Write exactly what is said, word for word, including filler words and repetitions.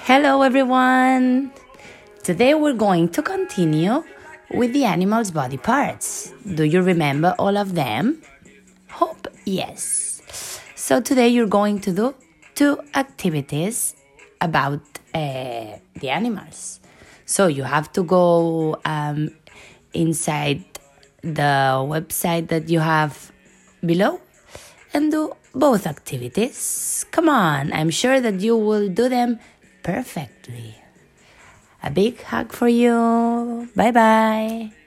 Hello everyone! Today we're going to continue with the animal's body parts. Do you remember all of them? Hope yes. So today you're going to do two activities about uh, the animals. So you have to go um, inside the website that you have below and do both activities. Come on, I'm sure that you will do them perfectly. A big hug for you. Bye bye.